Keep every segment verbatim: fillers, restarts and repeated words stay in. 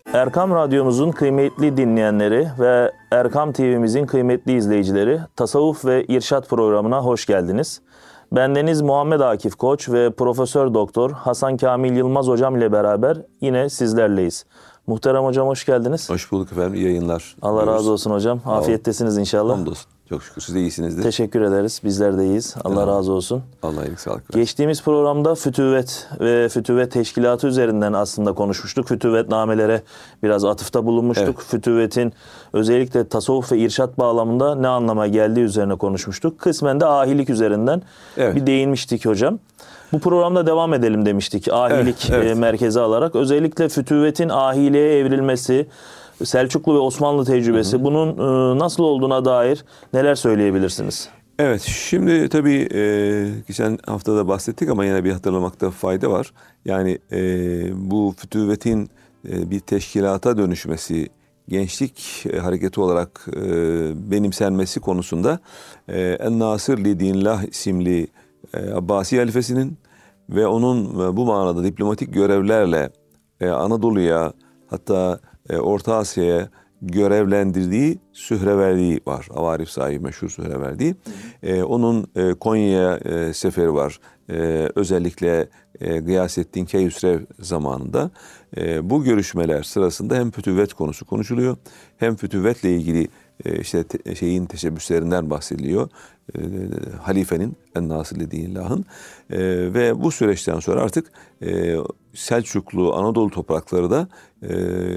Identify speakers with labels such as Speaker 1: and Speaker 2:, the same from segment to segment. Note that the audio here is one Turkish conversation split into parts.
Speaker 1: Erkam Radyomuzun kıymetli dinleyenleri ve Erkam T V'mizin kıymetli izleyicileri, Tasavvuf ve İrşad programına hoş geldiniz. Bendeniz Muhammed Akif Koç ve Profesör Doktor Hasan Kamil Yılmaz hocam ile beraber yine sizlerleyiz. Muhterem hocam hoş geldiniz.
Speaker 2: Hoş bulduk efendim, iyi yayınlar.
Speaker 1: Allah
Speaker 2: diyoruz.
Speaker 1: razı olsun hocam. Afiyettesiniz inşallah.
Speaker 2: Hamdolsun. Çok şükür siz de iyisinizdir.
Speaker 1: Teşekkür ederiz. Bizler de iyiyiz. Allah
Speaker 2: Evet.
Speaker 1: razı olsun.
Speaker 2: Allah iyilik sağlık versin.
Speaker 1: Geçtiğimiz programda fütüvet ve fütüvet teşkilatı üzerinden aslında konuşmuştuk. Fütüvetnamelere biraz atıfta bulunmuştuk.
Speaker 2: Evet.
Speaker 1: Fütüvetin özellikle tasavvuf ve irşat bağlamında ne anlama geldiği üzerine konuşmuştuk. Kısmen de ahilik üzerinden
Speaker 2: Evet.
Speaker 1: bir değinmiştik hocam. Bu programda devam edelim demiştik ahilik
Speaker 2: Evet, evet.
Speaker 1: e, merkeze alarak. Özellikle fütüvetin ahiliğe evrilmesi, Selçuklu ve Osmanlı tecrübesi, hı hı. bunun e, nasıl olduğuna dair neler söyleyebilirsiniz?
Speaker 2: Evet, şimdi tabii e, geçen hafta da bahsettik ama yine bir hatırlamakta fayda var. Yani e, bu fütüvetin e, bir teşkilata dönüşmesi, gençlik e, hareketi olarak e, benimsenmesi konusunda e, En-Nasır li Dinillah isimli e, Abbasi halifesinin ve onun e, bu manada diplomatik görevlerle e, Anadolu'ya, hatta e, Orta Asya'ya görevlendirdiği Sühreverdi var. Avarif sahibi meşhur Sühreverdi. E, onun e, Konya'ya e, seferi var. E, özellikle e, Gıyasettin Keyhüsrev zamanında. E, bu görüşmeler sırasında hem fütüvet konusu konuşuluyor, hem fütüvetle ilgili e, işte te, şeyin teşebbüslerinden bahsediliyor. E, halifenin, En-Nasır Dinillah'ın e, ve bu süreçten sonra artık e, Selçuklu Anadolu toprakları da e,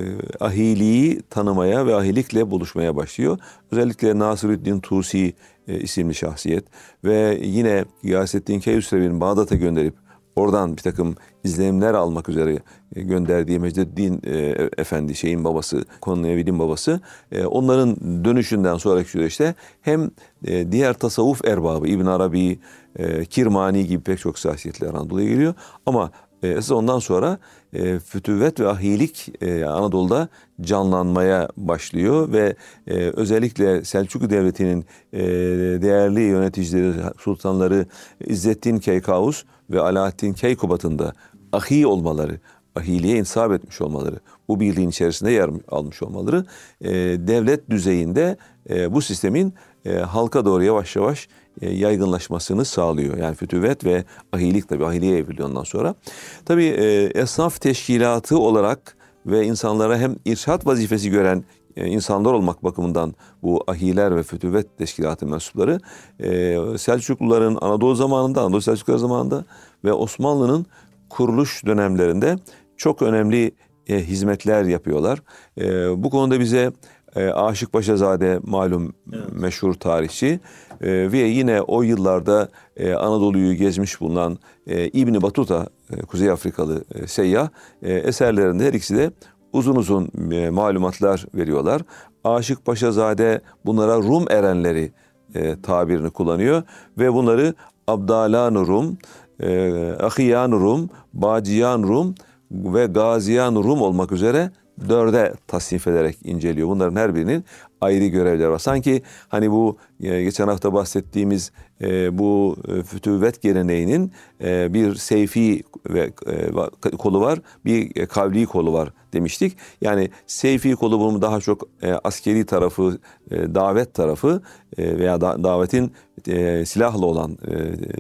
Speaker 2: ahiliği tanımaya ve ahilikle buluşmaya başlıyor. Özellikle Nasırüddin Tusi e, isimli şahsiyet ve yine Gıyasettin Keyhüsrev'in Bağdat'a gönderip oradan bir takım izlenimler almak üzere gönderdiği Mecdeddin e, Efendi, şeyin babası, Konevi'nin babası, e, onların dönüşünden sonraki süreçte hem e, diğer tasavvuf erbabı İbn Arabi, e, Kirmani gibi pek çok şahsiyetler Anadolu'ya geliyor. Ama e, esas ondan sonra e, fütüvet ve ahilik e, Anadolu'da canlanmaya başlıyor ve e, özellikle Selçuklu Devleti'nin e, değerli yöneticileri, sultanları İzzettin Keykavus ve Alaaddin Keykubat'ın da ahi olmaları, ahiliğe intisap etmiş olmaları, bu birliğin içerisinde yer almış olmaları e, devlet düzeyinde e, bu sistemin e, halka doğru yavaş yavaş e, yaygınlaşmasını sağlıyor. Yani fütüvet ve ahilik tabii ahiliğe evriliyor ondan sonra. Tabii e, esnaf teşkilatı olarak ve insanlara hem irşat vazifesi gören e, insanlar olmak bakımından bu ahiler ve fütüvet teşkilatı mensupları e, Selçukluların Anadolu zamanında, Anadolu Selçukluları zamanında ve Osmanlı'nın kuruluş dönemlerinde çok önemli e, hizmetler yapıyorlar. E, bu konuda bize e, Aşık Paşazade malum evet. meşhur tarihçi e, ve yine o yıllarda e, Anadolu'yu gezmiş bulunan e, İbn Batuta, e, Kuzey Afrikalı e, seyyah e, eserlerinde her ikisi de uzun uzun e, malumatlar veriyorlar. Aşık Paşazade bunlara Rum erenleri e, tabirini kullanıyor ve bunları Abdalan Rum, e, Ahiyan Rum, Baciyan Rum ve Gaziyan Rum olmak üzere dörde tasnif ederek inceliyor. Bunların her birinin ayrı görevleri var. Sanki hani bu e, geçen hafta bahsettiğimiz e, bu e, fütüvet geleneğinin e, bir seyfi ve e, kolu var, bir e, kavli kolu var demiştik. Yani seyfi kolu bunun daha çok e, askeri tarafı, e, davet tarafı e, veya da, davetin e, silahla olan e,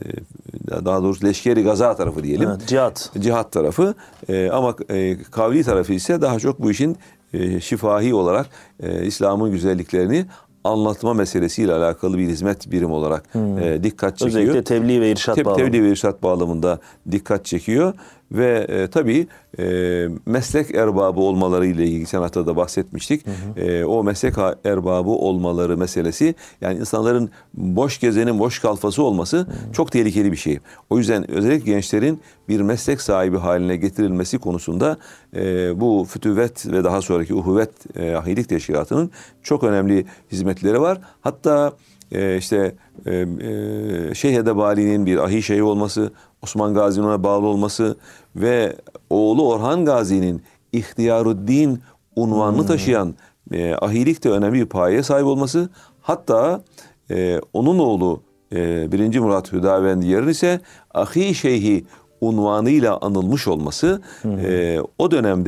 Speaker 2: daha doğrusu leşkeri gaza tarafı diyelim.
Speaker 1: Evet, cihat.
Speaker 2: Cihat tarafı e, ama e, kavli tarafı ise daha çok bu işin e, şifahi olarak e, İslam'ın güzelliklerini anlatma meselesiyle alakalı bir hizmet birimi olarak hmm. e, dikkat çekiyor.
Speaker 1: Özellikle tebliğ ve irşat
Speaker 2: Te-
Speaker 1: bağlamında.
Speaker 2: Tebliğ ve irşat bağlamında dikkat çekiyor ve e, tabii e, meslek erbabı olmaları ile ilgili geçen hafta da bahsetmiştik. Hı hı. E, o meslek erbabı olmaları meselesi, yani insanların boş gezenin boş kalfası olması hı. çok tehlikeli bir şey. O yüzden özellikle gençlerin bir meslek sahibi haline getirilmesi konusunda e, bu fütüvet ve daha sonraki uhuvvet e, ahilik teşkilatının çok önemli hizmetleri var. Hatta e, işte e, e, Şeyh Edebali'nin bir ahi şeyhi olması, Osman Gazi'nin ona bağlı olması ve oğlu Orhan Gazi'nin İhtiyaruddin unvanını hmm. taşıyan e, ahilik de önemli bir payeye sahip olması. Hatta e, onun oğlu e, birinci Murat Hüdavendigar'ın ise ahi şeyhi unvanıyla anılmış olması hmm. e, o dönemde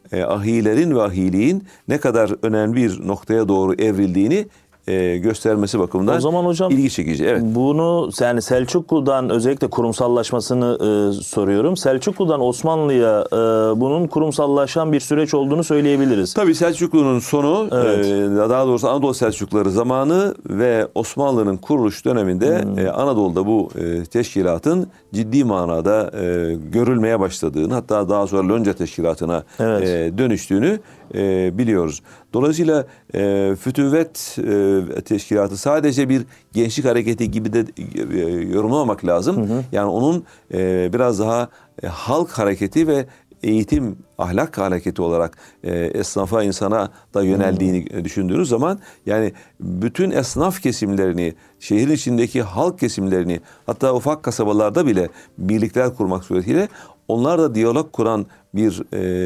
Speaker 2: e, ahilerin ve ahiliğin ne kadar önemli bir noktaya doğru evrildiğini e, göstermesi bakımından
Speaker 1: o zaman hocam,
Speaker 2: ilgi çekici. Evet.
Speaker 1: Bunu yani Selçuklu'dan özellikle kurumsallaşmasını e, soruyorum. Selçuklu'dan Osmanlı'ya e, bunun kurumsallaşan bir süreç olduğunu söyleyebiliriz.
Speaker 2: Tabii Selçuklu'nun sonu,
Speaker 1: Evet.
Speaker 2: e, daha doğrusu Anadolu Selçukluları zamanı ve Osmanlı'nın kuruluş döneminde hmm. e, Anadolu'da bu e, teşkilatın ciddi manada e, görülmeye başladığını, hatta daha sonra Lonca Teşkilatı'na
Speaker 1: Evet.
Speaker 2: e, dönüştüğünü e, biliyoruz. Dolayısıyla e, Fütüvet e, Teşkilatı sadece bir gençlik hareketi gibi de e, yorumlamamak lazım. Hı hı. Yani onun e, biraz daha e, halk hareketi ve eğitim, ahlak hareketi olarak e, esnafa, insana da yöneldiğini hmm. düşündüğünüz zaman, yani bütün esnaf kesimlerini, şehrin içindeki halk kesimlerini, hatta ufak kasabalarda bile birlikler kurmak suretiyle onlar da diyalog kuran bir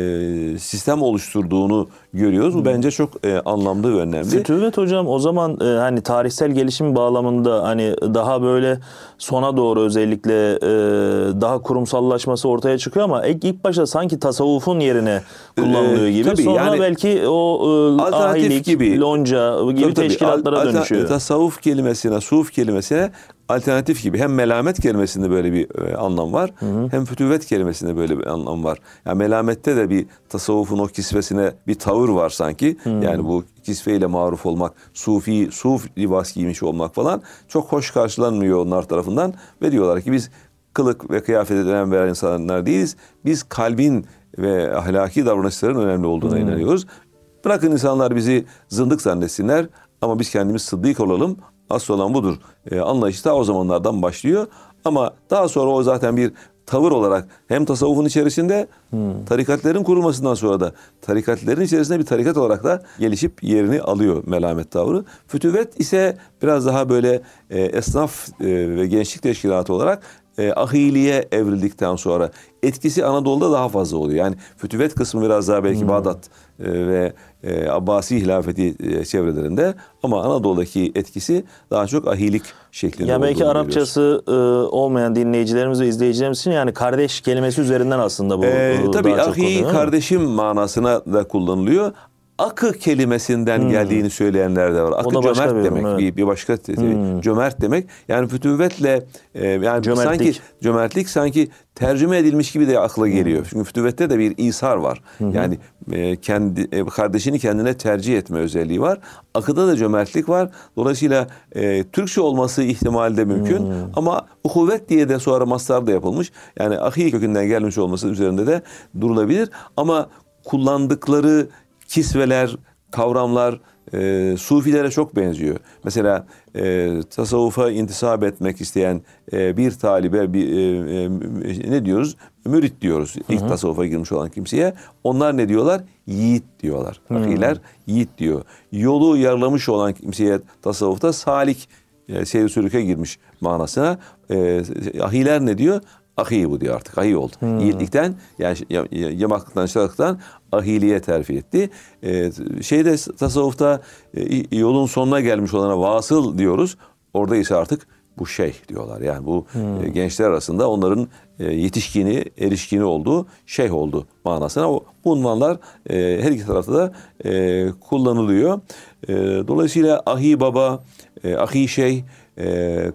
Speaker 2: e, sistem oluşturduğunu görüyoruz. Bu bence çok e, anlamlı ve önemli.
Speaker 1: Fütüvet hocam, o zaman e, hani tarihsel gelişim bağlamında hani daha böyle sona doğru özellikle e, daha kurumsallaşması ortaya çıkıyor ama ilk, ilk başta sanki tasavvufun yerine kullanılıyor gibi.
Speaker 2: Tabii,
Speaker 1: Sonra
Speaker 2: yani
Speaker 1: belki o e, ahilik,
Speaker 2: gibi,
Speaker 1: lonca gibi tabii, teşkilatlara
Speaker 2: tabii,
Speaker 1: dönüşüyor.
Speaker 2: Tasavvuf kelimesine, suf kelimesine alternatif gibi, hem melamet kelimesinde böyle bir e, anlam var, hı hı. hem fütüvet kelimesinde böyle bir anlam var. Yani melamette de bir tasavvufun o kisvesine bir tavır var sanki. Hı. Yani bu kisveyle maruf olmak, sufi, suf libas giymiş olmak falan çok hoş karşılanmıyor onlar tarafından ve diyorlar ki biz kılık ve kıyafete önem veren insanlar değiliz. Biz kalbin ve ahlaki davranışların önemli olduğuna hmm. inanıyoruz. Bırakın insanlar bizi zındık zannetsinler ama biz kendimiz sıddık olalım. Asıl olan budur. Ee, anlayış da o zamanlardan başlıyor. Ama daha sonra o zaten bir tavır olarak hem tasavvufun içerisinde hmm. tarikatlerin kurulmasından sonra da tarikatlerin içerisinde bir tarikat olarak da gelişip yerini alıyor melamet tavrı. Fütüvet ise biraz daha böyle e, esnaf e, ve gençlik teşkilatı olarak e, ahiliye evrildikten sonra etkisi Anadolu'da daha fazla oluyor. Yani fütüvet kısmı biraz daha belki hmm. Bağdat e, ve e, Abbasi hilafeti e, çevrelerinde, ama Anadolu'daki etkisi daha çok ahilik şeklinde.
Speaker 1: Ya belki Arapçası e, olmayan dinleyicilerimiz ve izleyicilerimiz için yani kardeş kelimesi üzerinden aslında bu
Speaker 2: e, tabii
Speaker 1: daha
Speaker 2: ahi
Speaker 1: çok
Speaker 2: kardeşim manasına da kullanılıyor. Akı kelimesinden hmm. geldiğini söyleyenler de var. Akı cömert bir demek, evet. bir, bir başka hmm. cömert demek. Yani fütüvetle e, yani cömertlik. sanki cömertlik sanki tercüme edilmiş gibi de akla geliyor. Hmm. Çünkü fütüvette de bir isar var. Hmm. Yani e, kendi e, kardeşini kendine tercih etme özelliği var. Akıda da cömertlik var. Dolayısıyla e, Türkçe olması ihtimali de mümkün. Hmm. Ama uhuvvet diye de sonra mastar da yapılmış. Yani ahi kökünden gelmiş olması üzerinde de durulabilir. Ama kullandıkları kisveler, kavramlar e, sufilere çok benziyor. Mesela e, tasavvufa intisap etmek isteyen e, bir talibe bir e, e, ne diyoruz? Mürit diyoruz. İlk hı hı. tasavvufa girmiş olan kimseye. Onlar ne diyorlar? Yiğit diyorlar. Ahiler yiğit diyor. Yolu yarlamış olan kimseye tasavvufta salik, e, seyir sülüke girmiş manasına. E, ahiler ne diyor? Ahi bu diyor artık. Ahi oldu. Hmm. Yiğitlikten, yani yamaklıktan, şarkıdan ahiliye terfi etti. Ee, şeyde tasavvufta e, yolun sonuna gelmiş olana vasıl diyoruz. Orada ise artık bu şeyh diyorlar. Yani bu hmm. e, gençler arasında onların e, yetişkini, erişkini olduğu şeyh oldu manasına. O, bu unvanlar e, her iki tarafta da e, kullanılıyor. E, dolayısıyla ahi baba, e, ahi şeyh, e,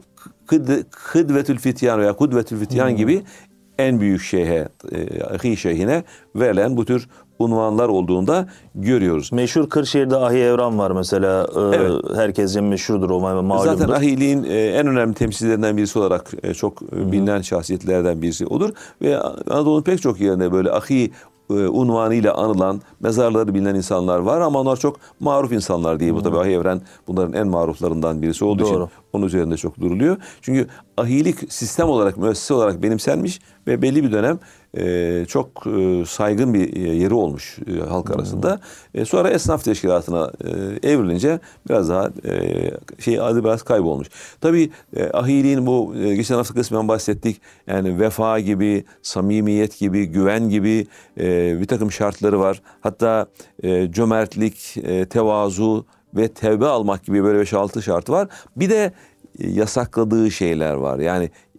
Speaker 2: Kıdvetül Fityan veya Kudvetül Fityan hmm. gibi en büyük şeyhe, ahi şeyhine verilen bu tür unvanlar olduğunda görüyoruz.
Speaker 1: Meşhur Kırşehir'de Ahi Evran var mesela. Evet. Herkesce meşhurdur o, malumdur.
Speaker 2: Zaten ahiliğin en önemli temsilcilerinden birisi olarak çok bilinen şahsiyetlerden birisi odur. Ve Anadolu'nun pek çok yerinde böyle ahi unvanıyla anılan, mezarları bilinen insanlar var ama onlar çok maruf insanlar değil. Hmm. Bu tabii Ahi Evren bunların en maruflarından birisi olduğu Doğru. için onun üzerinde çok duruluyor. Çünkü ahilik sistem olarak, müessese olarak benimsenmiş ve belli bir dönem e, çok e, saygın bir yeri olmuş e, halk arasında. Hmm. E, sonra esnaf teşkilatına e, evrilince biraz daha e, şey adı biraz kaybolmuş. Tabii e, ahiliğin bu e, geçen hafta kısmen bahsettik. Yani vefa gibi, samimiyet gibi, güven gibi e, bir takım şartları var. Hatta e, cömertlik, e, tevazu ve tevbe almak gibi böyle beş altı şartı var. Bir de yasakladığı şeyler var. Yani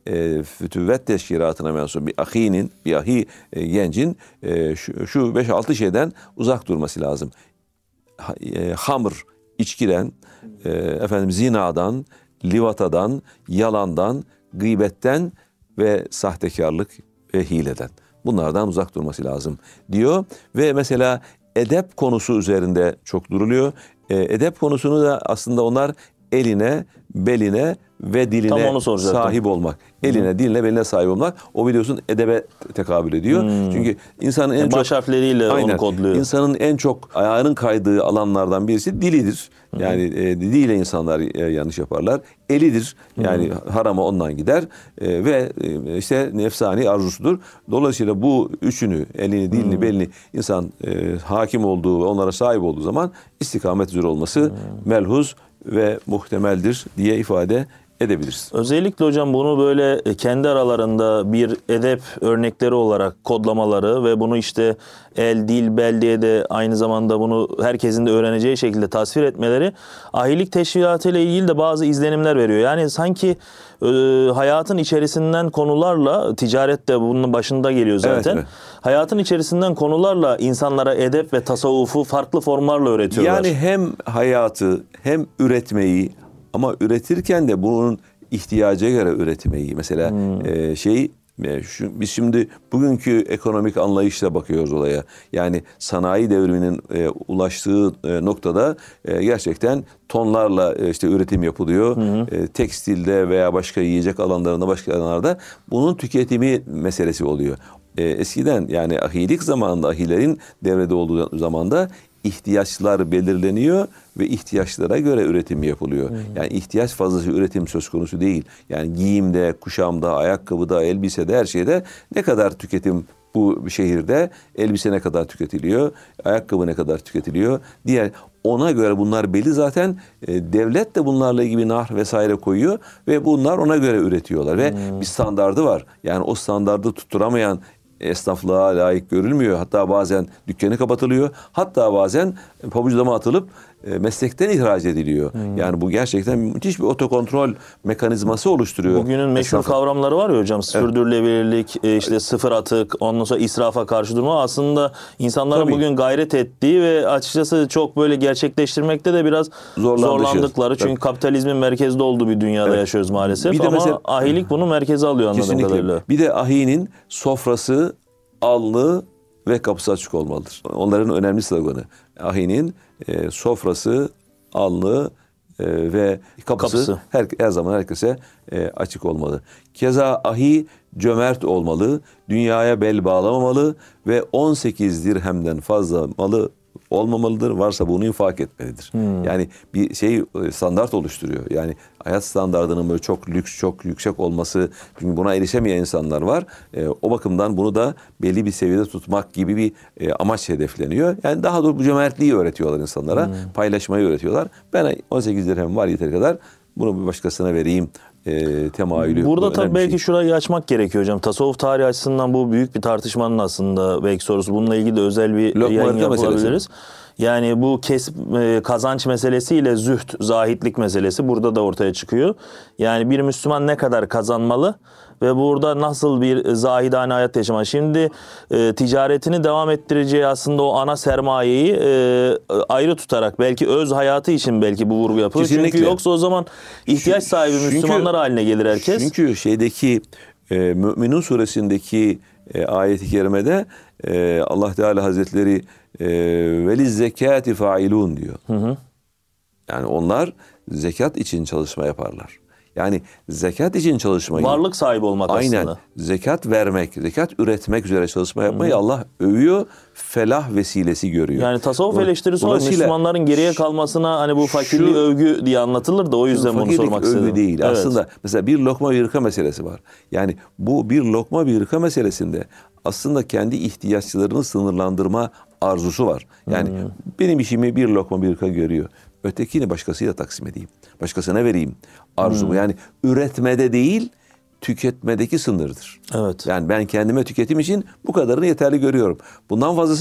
Speaker 2: e, fütüvvet teşkilatına mensup bir ahinin, bir ahi e, gencin e, şu, şu beş altı şeyden uzak durması lazım. Ha, e, hamr, içkiden, e, efendim zinadan, livatadan, yalandan, gıybetten ve sahtekarlık ve hileden. Bunlardan uzak durması lazım diyor. Ve mesela edep konusu üzerinde çok duruluyor. E, edep konusunu da aslında onlar eline, beline ve diline sahip olmak. Eline, Hı. diline, beline sahip olmak. O biliyorsun edebe tekabül ediyor. Hmm. Çünkü insanın en
Speaker 1: yani
Speaker 2: çok...
Speaker 1: Baş harfleriyle aynen, onu kodluyor.
Speaker 2: İnsanın en çok ayağının kaydığı alanlardan birisi dilidir. Hı. Yani e, diliyle insanlar e, yanlış yaparlar. Elidir. Yani Hı. harama ondan gider. E, ve e, işte nefsani arzusudur. Dolayısıyla bu üçünü, elini, dilini, Hı. belini insan e, hakim olduğu ve onlara sahip olduğu zaman istikamet üzere olması Hı. melhuz ve muhtemeldir diye ifade edebiliriz.
Speaker 1: Özellikle hocam bunu böyle kendi aralarında bir edep örnekleri olarak kodlamaları ve bunu işte el, dil, bel diye de aynı zamanda bunu herkesin de öğreneceği şekilde tasvir etmeleri ahilik teşkilatı ile ilgili de bazı izlenimler veriyor. Yani sanki e, hayatın içerisinden konularla, ticaret de bunun başında geliyor zaten. Evet, evet. Hayatın içerisinden konularla insanlara edep ve tasavvufu farklı formlarla öğretiyorlar.
Speaker 2: Yani hem hayatı hem üretmeyi, ama üretirken de bunun ihtiyaca göre üretmeyi. Mesela hmm. e, şey e, şu, biz şimdi bugünkü ekonomik anlayışla bakıyoruz olaya. Yani sanayi devriminin e, ulaştığı e, noktada e, gerçekten tonlarla e, işte üretim yapılıyor. Hmm. E, tekstilde veya başka yiyecek alanlarında, başka alanlarda bunun tüketimi meselesi oluyor. E, eskiden yani ahilik zamanında, ahilerin devrede olduğu zamanda ihtiyaçlar belirleniyor ve ihtiyaçlara göre üretim yapılıyor. Hmm. Yani ihtiyaç fazlası üretim söz konusu değil. Yani giyimde, kuşamda, ayakkabıda, elbisede, her şeyde ne kadar tüketim bu şehirde, elbise ne kadar tüketiliyor, ayakkabı ne kadar tüketiliyor, diğer ona göre bunlar belli zaten. E, devlet de bunlarla ilgili nar vesaire koyuyor ve bunlar ona göre üretiyorlar ve hmm. bir standardı var. Yani o standardı tutturamayan esnaflığa layık görülmüyor. Hatta bazen dükkanı kapatılıyor. Hatta bazen pabuclama atılıp e, meslekten ihraç ediliyor. Hmm. Yani bu gerçekten müthiş bir otokontrol mekanizması oluşturuyor.
Speaker 1: Bugünün meşhur esnafı. Kavramları var ya hocam. Sürdürülebilirlik, evet. işte sıfır atık, ondan sonra israfa karşı durma. Aslında insanların Tabii. bugün gayret ettiği ve açıkçası çok böyle gerçekleştirmekte de biraz zorlandıkları. Çünkü Tabii. kapitalizmin merkezde olduğu bir dünyada evet. yaşıyoruz maalesef. Bir de Ama mesela, ahilik bunu merkeze alıyor anladığım kesinlikle. kadarıyla.
Speaker 2: Bir de ahinin sofrası, alnı ve kapısı açık olmalıdır. Onların önemli sloganı. Ahinin e, sofrası, alnı e, ve kapısı, kapısı. Her, her zaman herkese e, açık olmalı. Keza ahi cömert olmalı, dünyaya bel bağlamamalı ve on sekiz dirhemden fazla malı olmamalıdır. Varsa bunu infak etmelidir. Hmm. Yani bir şey standart oluşturuyor. Yani hayat standartının böyle çok lüks, çok yüksek olması, çünkü buna erişemeyen insanlar var. E, o bakımdan bunu da belli bir seviyede tutmak gibi bir e, amaç hedefleniyor. Yani daha doğrusu bu cömertliği öğretiyorlar insanlara. Hmm. Paylaşmayı öğretiyorlar. Ben on sekiz dirhem var yeteri kadar, bunu bir başkasına vereyim. E, temayülü.
Speaker 1: Burada tabii belki şey. şurayı açmak gerekiyor hocam. Tasavvuf tarihi açısından bu büyük bir tartışmanın aslında belki sorusu. Bununla ilgili de özel bir Lokma yayın yapabiliriz. Yani bu kesip e, kazanç meselesiyle zühd, zahitlik meselesi burada da ortaya çıkıyor. Yani bir Müslüman ne kadar kazanmalı ve burada nasıl bir zahidane hayat yaşamalı? Şimdi e, ticaretini devam ettireceği aslında o ana sermayeyi e, ayrı tutarak belki öz hayatı için belki bu vurgu yapıyor. Kesinlikle. Çünkü yoksa o zaman ihtiyaç sahibi çünkü, Müslümanlar haline gelir herkes.
Speaker 2: Çünkü şeydeki e, Mü'minun suresindeki e, ayet-i kerimede e, Allah Teala Hazretleri e, veliz zekati failun diyor. Hı hı. Yani onlar zekat için çalışma yaparlar. Yani zekat için çalışmayı...
Speaker 1: Varlık sahibi olmak
Speaker 2: aynen,
Speaker 1: aslında.
Speaker 2: Zekat vermek, zekat üretmek üzere çalışma yapmayı Hı-hı. Allah övüyor, felah vesilesi görüyor.
Speaker 1: Yani tasavvuf eleştirisi olarak Müslümanların geriye kalmasına hani bu fakirliği şu, övgü diye anlatılır da o yüzden bunu sormak istedim.
Speaker 2: Övgü değil. Evet. Aslında mesela bir lokma bir hırka meselesi var. Yani bu bir lokma bir hırka meselesinde aslında kendi ihtiyaçlarını sınırlandırma arzusu var. Yani hmm. benim işimi bir lokma bir hırka görüyor. Ötekini başkasıyla taksim edeyim. Başkasına vereyim arzumu. Hmm. Yani üretmede değil, tüketmedeki sınırdır.
Speaker 1: Evet.
Speaker 2: Yani ben kendime tüketim için bu kadarını yeterli görüyorum. Bundan fazlası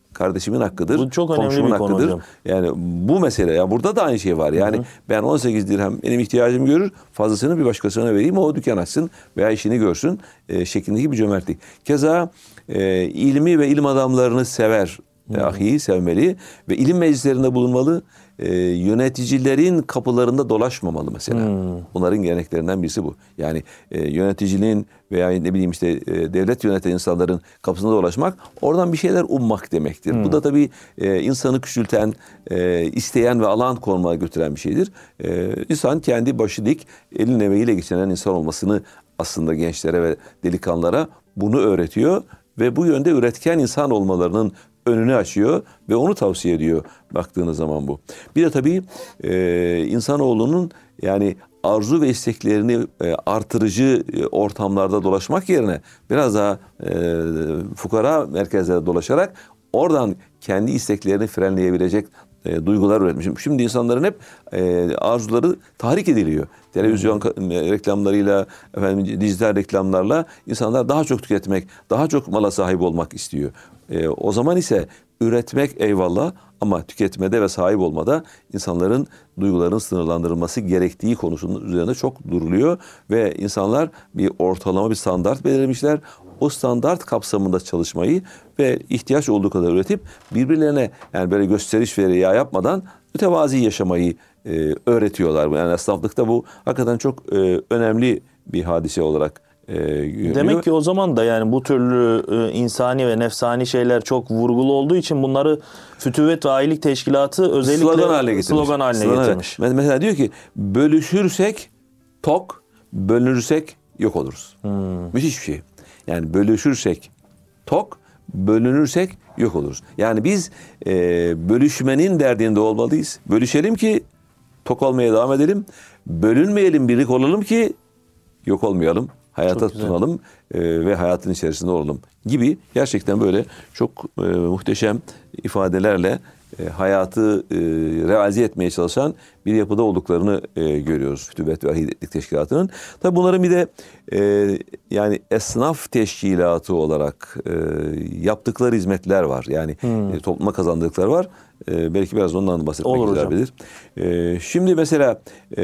Speaker 2: kardeşimin hakkıdır.
Speaker 1: Bu çok önemli
Speaker 2: komşumun
Speaker 1: bir konu
Speaker 2: hakkıdır.
Speaker 1: hocam.
Speaker 2: Yani bu mesele. Ya burada da aynı şey var. Yani hı hı. ben on sekiz dirhem benim ihtiyacım görür. Fazlasını bir başkasına vereyim. O dükkan açsın veya işini görsün. E, şeklindeki bir cömertlik. Keza e, ilmi ve ilim adamlarını sever. E, ahiyi sevmeli ve ilim meclislerinde bulunmalı. E, yöneticilerin kapılarında dolaşmamalı mesela. Hmm. Bunların geleneklerinden birisi bu. Yani e, yöneticiliğin veya ne bileyim işte e, devlet yöneten insanların kapısında dolaşmak, oradan bir şeyler ummak demektir. Hmm. Bu da tabii e, insanı küçülten, e, isteyen ve alan konumuna götüren bir şeydir. E, insan kendi başı dik, elin emeğiyle geçinen insan olmasını aslında gençlere ve delikanlılara bunu öğretiyor ve bu yönde üretken insan olmalarının önünü açıyor ve onu tavsiye ediyor baktığınız zaman bu. Bir de tabii e, insanoğlunun yani arzu ve isteklerini e, artırıcı e, ortamlarda dolaşmak yerine biraz daha e, fukara merkezlerde dolaşarak oradan kendi isteklerini frenleyebilecek e, duygular üretmişim. Şimdi insanların hep e, arzuları tahrik ediliyor. Televizyon hmm. reklamlarıyla, efendim dijital reklamlarla insanlar daha çok tüketmek, daha çok mala sahip olmak istiyor. E, o zaman ise üretmek eyvallah ama tüketmede ve sahip olmada insanların duygularının sınırlandırılması gerektiği konusunun üzerinde çok duruluyor ve insanlar bir ortalama bir standart belirlemişler. O standart kapsamında çalışmayı ve ihtiyaç olduğu kadar üretip birbirlerine yani böyle gösteriş ve riya yapmadan mütevazi yaşamayı e, öğretiyorlar. Yani esnaflıkta bu hakikaten çok e, önemli bir hadise olarak e, görünüyor.
Speaker 1: Demek ki o zaman da yani bu türlü e, insani ve nefsani şeyler çok vurgulu olduğu için bunları Fütüvvet ve Ahilik Teşkilatı özellikle slogan haline getirmiş. Slogan haline slogan getirmiş.
Speaker 2: Mesela diyor ki bölüşürsek tok, bölünürsek yok oluruz. Hmm. Müthiş bir şey. Yani bölüşürsek tok, bölünürsek yok oluruz. Yani biz e, bölüşmenin derdinde olmalıyız. Bölüşelim ki tok olmaya devam edelim. Bölünmeyelim, birlik olalım ki yok olmayalım. Hayata tutunalım e, ve hayatın içerisinde olalım gibi gerçekten böyle çok e, muhteşem ifadelerle e, hayatı e, realize etmeye çalışan bir yapıda olduklarını e, görüyoruz Fütüvvet ve Ahilik Teşkilatı'nın. Tabii bunların bir de e, yani esnaf teşkilatı olarak e, yaptıkları hizmetler var. Yani hmm. e, topluma kazandıkları var. E, belki biraz ondan bahsetmek güzel bilir. E, şimdi mesela e,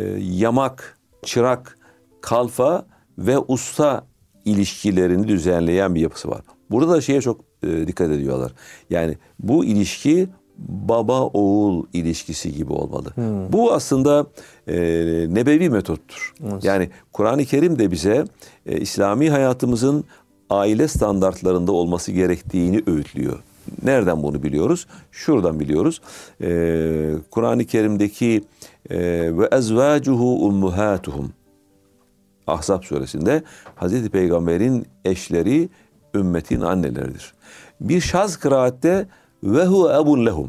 Speaker 2: yamak, çırak, kalfa ve usta ilişkilerini düzenleyen bir yapısı var. Burada da şeye çok e, dikkat ediyorlar. Yani bu ilişki baba-oğul ilişkisi gibi olmalı. Hmm. Bu aslında e, nebevi metottur. Evet. Yani Kur'an-ı Kerim de bize e, İslami hayatımızın aile standartlarında olması gerektiğini öğütlüyor. Nereden bunu biliyoruz? Şuradan biliyoruz. E, Kur'an-ı Kerim'deki e, ve ezvacuhu ummahatuhum Ahzab suresinde Hazreti Peygamber'in eşleri ümmetin anneleridir. Bir şaz kıraatte ve hu ebun lehum.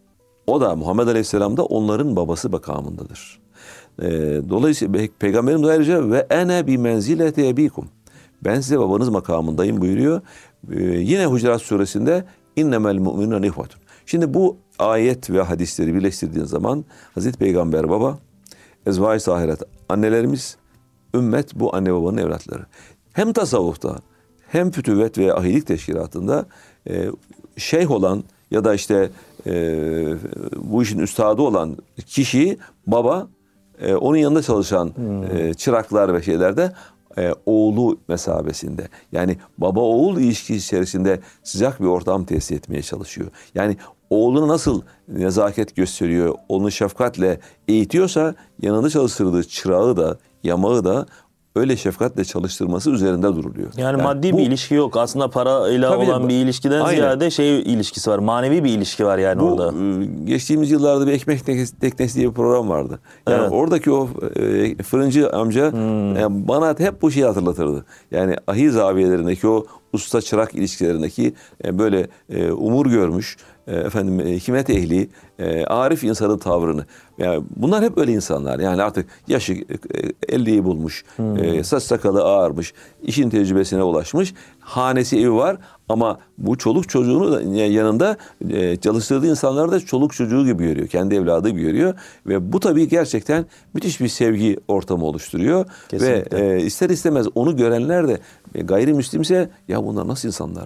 Speaker 2: O da Muhammed Aleyhisselam da onların babası makamındadır. E, dolayısıyla Peygamberimiz ayrıca ve ene bi menzileti ebikum. Ben size babanız makamındayım buyuruyor. E, yine Hucurat suresinde innemel mu'minun ihvetun. Şimdi bu ayet ve hadisleri birleştirdiğin zaman Hazreti Peygamber baba, ezvai sahirat annelerimiz, ümmet bu anne babanın evlatları. Hem tasavvufta hem Fütüvvet ve Ahilik Teşkilatı'nda e, şeyh olan ya da işte e, bu işin üstadı olan kişi baba, e, onun yanında çalışan hmm. e, çıraklar ve şeylerde e, oğlu mesabesinde. Yani baba oğul ilişkisi içerisinde sıcak bir ortam tesis etmeye çalışıyor. Yani oğlunu nasıl nezaket gösteriyor, onu şefkatle eğitiyorsa yanında çalıştırdığı çırağı da yamağı da öyle şefkatle çalıştırması üzerinde duruluyor.
Speaker 1: Yani, yani maddi bu, bir ilişki yok. Aslında parayla olan bir ilişkiden aynen. ziyade şey ilişkisi var. Manevi bir ilişki var yani bu, orada.
Speaker 2: Geçtiğimiz yıllarda bir ekmek teknesi diye bir program vardı. Yani evet. oradaki o e, fırıncı amca hmm. yani bana hep bu şeyi hatırlatırdı. Yani ahiz zaviyelerindeki o usta çırak ilişkilerindeki e, böyle e, umur görmüş, e, efendim e, hikmet ehli, e, arif insanın tavrını. Yani bunlar hep öyle insanlar. Yani artık yaşı e, elliyi bulmuş, hmm. e, saç sakalı ağarmış, işin tecrübesine ulaşmış, hanesi evi var ama bu çoluk çocuğunu da yanında e, çalıştırdığı insanlar da çoluk çocuğu gibi görüyor, kendi evladı gibi görüyor ve bu tabii gerçekten müthiş bir sevgi ortamı oluşturuyor. Kesinlikle. Ve e, ister istemez onu görenler de e, gayrimüslimse ya bunlar nasıl insanlar?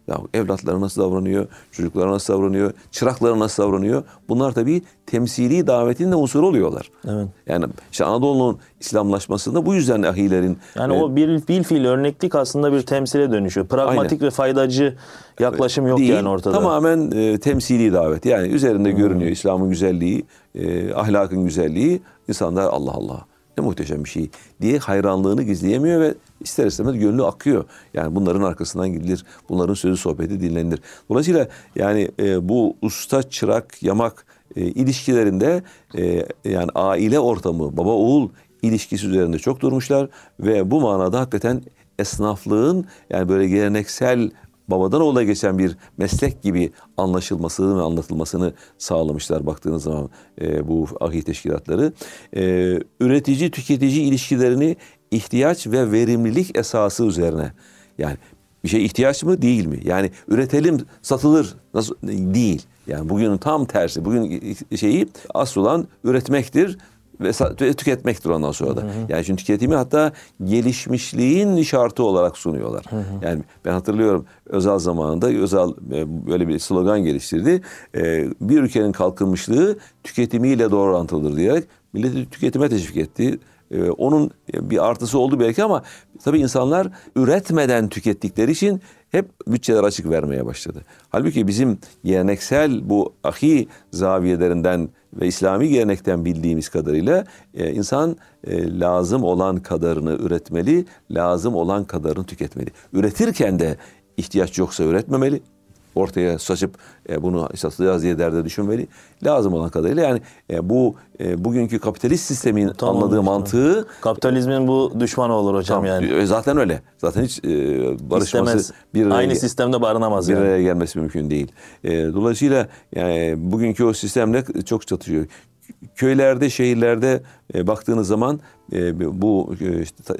Speaker 2: Ya evlatları nasıl davranıyor, çocuklara nasıl davranıyor, çıraklara nasıl davranıyor? Bunlar tabii temsili davetin de unsuru oluyorlar.
Speaker 1: Evet.
Speaker 2: Yani işte Anadolu'nun İslamlaşmasında bu yüzden ahilerin...
Speaker 1: Yani
Speaker 2: e,
Speaker 1: o bir bil fiil örneklik aslında bir temsile dönüşüyor. Pragmatik
Speaker 2: aynen.
Speaker 1: ve faydacı yaklaşım yok
Speaker 2: değil,
Speaker 1: yani ortada.
Speaker 2: Tamamen e, temsili davet. Yani üzerinde hmm. görünüyor İslam'ın güzelliği, e, ahlakın güzelliği. İnsanlar Allah Allah ne muhteşem bir şey diye hayranlığını gizleyemiyor ve ister istemez gönlü akıyor. Yani bunların arkasından gidilir. Bunların sözü sohbeti dinlenilir. Dolayısıyla yani e, bu usta çırak yamak e, ilişkilerinde e, yani aile ortamı, baba oğul ilişkisi üzerinde çok durmuşlar ve bu manada hakikaten esnaflığın yani böyle geleneksel babadan oğula geçen bir meslek gibi anlaşılmasını ve anlatılmasını sağlamışlar baktığınız zaman e, bu ahi teşkilatları. E, üretici tüketici ilişkilerini ihtiyaç ve verimlilik esası üzerine, yani bir şey ihtiyaç mı değil mi? Yani üretelim satılır nasıl değil. Yani bugünün tam tersi. Bugün şeyi asıl olan üretmektir ve tüketmektir ondan sonra da. Hı hı. Yani şimdi tüketimi hatta gelişmişliğin şartı olarak sunuyorlar. Hı hı. Yani ben hatırlıyorum Özal zamanında Özal böyle bir slogan geliştirdi. Bir ülkenin kalkınmışlığı tüketimiyle doğru orantılıdır diyerek milleti tüketime teşvik etti. Onun bir artısı oldu belki ama tabii insanlar üretmeden tükettikleri için hep bütçeler açık vermeye başladı. Halbuki bizim geleneksel bu ahi zaviyelerinden ve İslami gelenekten bildiğimiz kadarıyla e, insan e, lazım olan kadarını üretmeli, lazım olan kadarını tüketmeli. Üretirken de ihtiyaç yoksa üretmemeli. Ortaya saçıp e, bunu satacağız diye derde düşünmeli. Lazım olan kadarıyla yani e, bu e, bugünkü kapitalist sistemin tamam, anladığı işte. mantığı...
Speaker 1: Kapitalizmin bu düşmanı olur hocam
Speaker 2: tamam,
Speaker 1: yani.
Speaker 2: Zaten öyle. Zaten hiç e, barışması...
Speaker 1: İstemez.
Speaker 2: Bir
Speaker 1: Aynı sistemde barınamaz
Speaker 2: bir
Speaker 1: yani. Bir
Speaker 2: araya gelmesi mümkün değil. E, dolayısıyla yani bugünkü o sistemle çok çatışıyor. Köylerde, şehirlerde e, baktığınız zaman e, bu e, işte,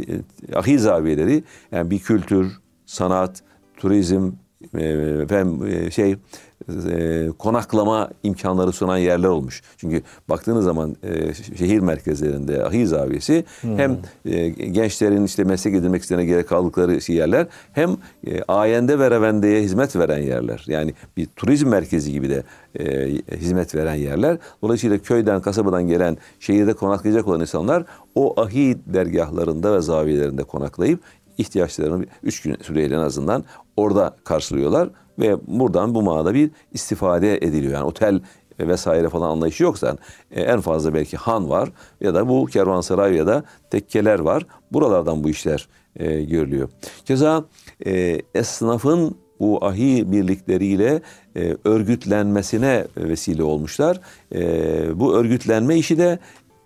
Speaker 2: e, ahi zaviyeleri yani bir kültür, sanat, turizm, ve şey e, konaklama imkanları sunan yerler olmuş. Çünkü baktığınız zaman e, şehir merkezlerinde ahi zaviyesi hmm. hem e, gençlerin işte meslek edinmek isteyene gerek kaldıkları yerler hem e, ayende ve revendeye hizmet veren yerler. Yani bir turizm merkezi gibi de e, hizmet veren yerler. Dolayısıyla köyden, kasabadan gelen şehirde konaklayacak olan insanlar o ahi dergahlarında ve zaviyelerinde konaklayıp ihtiyaçlarını üç gün süreyle en azından orada karşılıyorlar ve buradan bu manada bir istifade ediliyor. Yani otel vesaire falan anlayışı yoksa en fazla belki han var ya da bu kervansaray ya da tekkeler var. Buralardan bu işler e, görülüyor. Keza e, esnafın bu ahi birlikleriyle e, örgütlenmesine vesile olmuşlar. E, bu örgütlenme işi de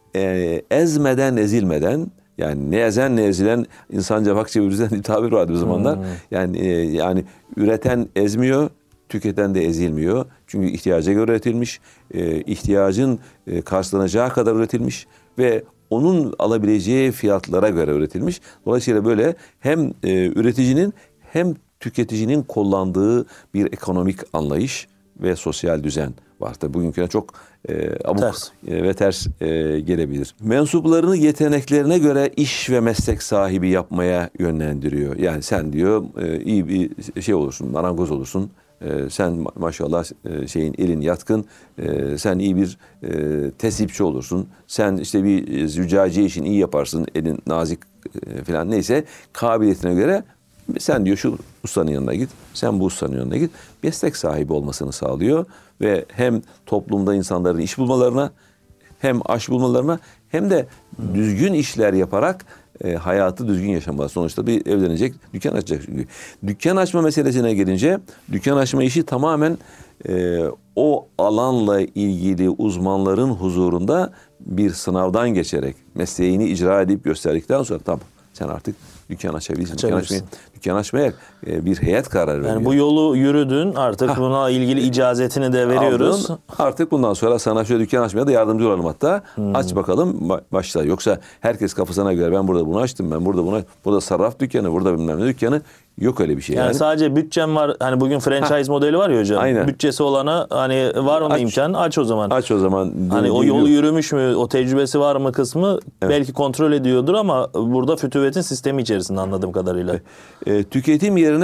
Speaker 2: e, ezmeden ezilmeden, yani ne ezen ne ezilen insanca fakçe ürüzen bir tabir vardı o zamanlar. Hmm. Yani e, yani üreten ezmiyor, tüketen de ezilmiyor. Çünkü ihtiyaca göre üretilmiş, e, ihtiyacın e, karşılanacağı kadar üretilmiş ve onun alabileceği fiyatlara göre üretilmiş. Dolayısıyla böyle hem e, üreticinin hem tüketicinin kullandığı bir ekonomik anlayış ve sosyal düzen var. Tabii bugünküne çok e, abuk ters. E, ve ters e, gelebilir. Mensuplarını yeteneklerine göre iş ve meslek sahibi yapmaya yönlendiriyor. Yani sen diyor e, iyi bir şey olursun, marangoz olursun. E, sen maşallah e, şeyin elin yatkın, e, sen iyi bir e, tesipçi olursun. Sen işte bir züccaciye işin iyi yaparsın, elin nazik e, falan neyse kabiliyetine göre sen diyor şu ustanın yanına git, sen bu ustanın yanına git. Meslek sahibi olmasını sağlıyor ve hem toplumda insanların iş bulmalarına, hem aş bulmalarına, hem de hmm. düzgün işler yaparak e, hayatı düzgün yaşamaları. Sonuçta bir evlenecek, dükkan açacak. Dükkan açma meselesine gelince, dükkan açma işi tamamen e, o alanla ilgili uzmanların huzurunda bir sınavdan geçerek mesleğini icra edip gösterdikten sonra tamam sen artık dükkan açabilirsin. Dükkan açmaya, dükkan açmaya e, bir heyet karar veriyor.
Speaker 1: Yani bu yolu yürüdün artık ha. buna ilgili icazetini de veriyoruz.
Speaker 2: Aldın, artık bundan sonra sana şöyle dükkan açmaya da yardımcı olalım hatta. Hmm. Aç bakalım başla. Yoksa herkes kafasına göre ben burada bunu açtım, ben burada bunu burada sarraf dükkanı, burada bilmem ne dükkanı. Yok öyle bir şey.
Speaker 1: Yani, yani sadece bütçem var. Hani bugün franchise ha. modeli var ya hocam. Aynen. Bütçesi olana hani var mı aç, imkan? Aç o zaman.
Speaker 2: Aç o zaman.
Speaker 1: Hani o yolu yürümüş mü? O tecrübesi var mı kısmı evet. belki kontrol ediyordur ama burada fütüvetin sistemi içerisinde anladığım kadarıyla.
Speaker 2: E, tüketim yerine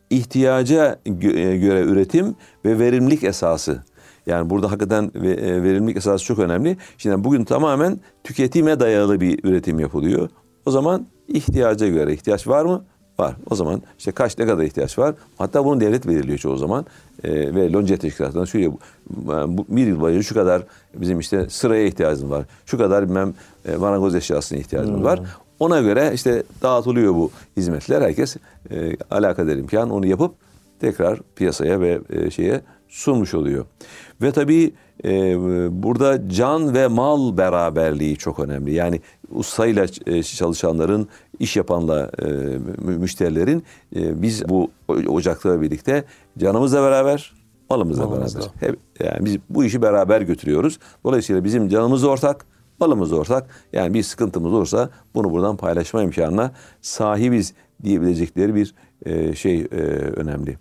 Speaker 2: ihtiyaca göre üretim ve verimlilik esası. Yani burada hakikaten verimlilik esası çok önemli. Şimdi bugün tamamen tüketime dayalı bir üretim yapılıyor. O zaman ihtiyaca göre, ihtiyaç var mı? Var. O zaman işte kaç ne kadar ihtiyaç var? Hatta bunu devlet belirliyor çoğu zaman. Ee, ve lonca teşkilatından söylüyor. Bu, bir yıl boyunca şu kadar bizim işte sıraya ihtiyacımız var. Şu kadar bilmem e, marangoz eşyasına ihtiyacımız hmm. var. Ona göre işte dağıtılıyor bu hizmetler. Herkes e, alakadar imkan onu yapıp tekrar piyasaya ve e, şeye sunmuş oluyor. Ve tabii e, burada can ve mal beraberliği çok önemli. Yani ustayla e, çalışanların, iş yapanla e, müşterilerin e, biz bu ocakla birlikte canımızla beraber, malımızla Malımızla. beraber. Hep, yani biz bu işi beraber götürüyoruz. Dolayısıyla bizim canımız ortak, malımız ortak. Yani bir sıkıntımız olursa bunu buradan paylaşma imkanına sahibiz diyebilecekleri bir e, şey e, önemli.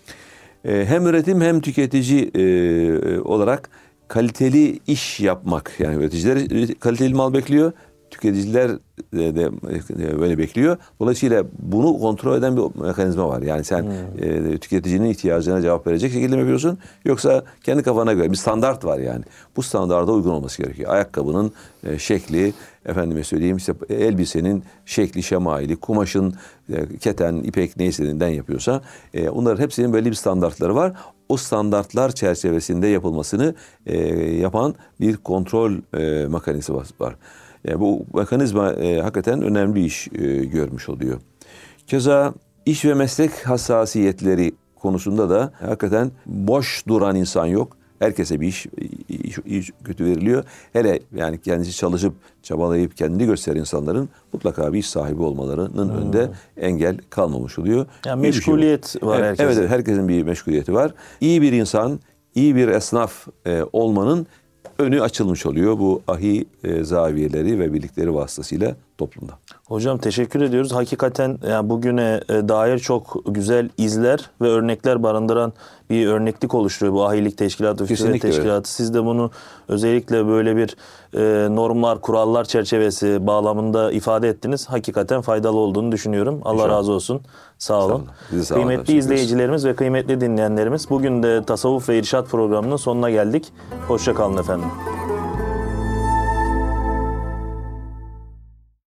Speaker 2: Hem üretim hem tüketici olarak kaliteli iş yapmak. Yani üreticiler kaliteli mal bekliyor. Tüketiciler de böyle bekliyor. Dolayısıyla bunu kontrol eden bir mekanizma var. Yani sen hmm. tüketicinin ihtiyacına cevap verecek şekilde mi yapıyorsun? Yoksa kendi kafana göre bir standart var yani. Bu standarda uygun olması gerekiyor. Ayakkabının şekli, efendime söyleyeyim işte elbisenin şekli, şemaili, kumaşın keten, ipek ne istediğinden yapıyorsa onların hepsinin belli bir standartları var. O standartlar çerçevesinde yapılmasını yapan bir kontrol mekanizması var. Yani bu mekanizma e, hakikaten önemli bir iş e, görmüş oluyor. Keza iş ve meslek hassasiyetleri konusunda da hakikaten boş duran insan yok. Herkese bir iş, iş, iş kötü veriliyor. Hele yani kendisi çalışıp çabalayıp kendini gösteren insanların mutlaka bir iş sahibi olmalarının hmm. önünde engel kalmamış oluyor.
Speaker 1: Yani meşguliyet şey var, var
Speaker 2: herkesin. Evet, herkesin bir meşguliyeti var. İyi bir insan, iyi bir esnaf e, olmanın önü açılmış oluyor bu ahi e, zaviyeleri ve birlikleri vasıtasıyla toplumda.
Speaker 1: Hocam teşekkür ediyoruz. Hakikaten yani bugüne e, dair çok güzel izler ve örnekler barındıran bir örneklik oluşturuyor bu ahilik teşkilatı, fütüvet teşkilatı. Evet. Siz de bunu özellikle böyle bir e, normlar, kurallar çerçevesi bağlamında ifade ettiniz. Hakikaten faydalı olduğunu düşünüyorum. Allah İnşallah. razı olsun. Sağ olun. Sağ olun. Sağ olun. Kıymetli izleyicilerimiz ve kıymetli dinleyenlerimiz, bugün de Tasavvuf ve İrşad programının sonuna geldik. Hoşça kalın efendim.